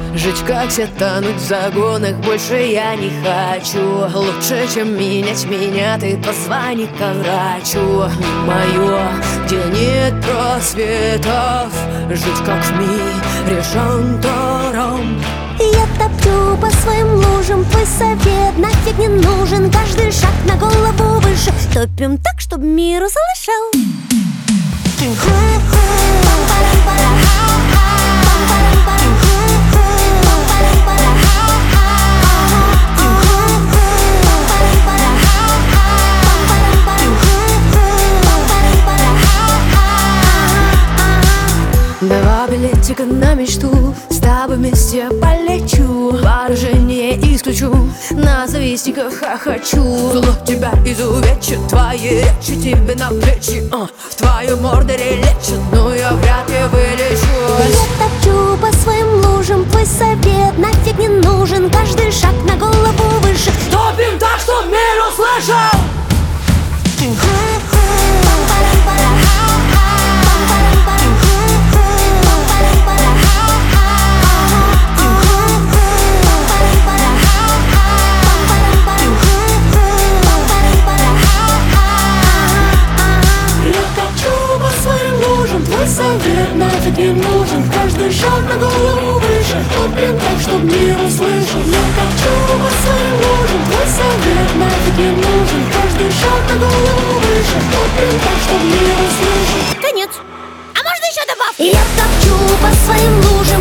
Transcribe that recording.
Жить как все, тонуть в загонах больше я не хочу. Лучше, чем менять меня, ты позвони ко врачу. Мое, где нет просветов, жить как в мире шантором. Я топлю по своим лужам, твой совет нафиг не нужен. Каждый шаг на голову выше, топим так, чтоб мир услышал. Два билетика на мечту, с тобой вместе полечу. Поражение исключу, на завистниках хохочу. Зло тебя изувечит, твои речи тебе на плечи, в твою мордоре лечат, но я вряд ли вылечусь. Я топчу по своим лужам, твой совет нафиг не нужен. Каждый шаг на голову выше, топим так, чтоб мир услышал. Твой совет нафиг не нужен. Каждый шаг на голову выше, топим так, чтоб мир услышал. Я топчу по своим лужам, твой совет нафиг не нужен. Каждый шаг на голову выше, топим так, чтоб мир услышал. Конец. А можно еще добавки? Я топчу по своим лужам.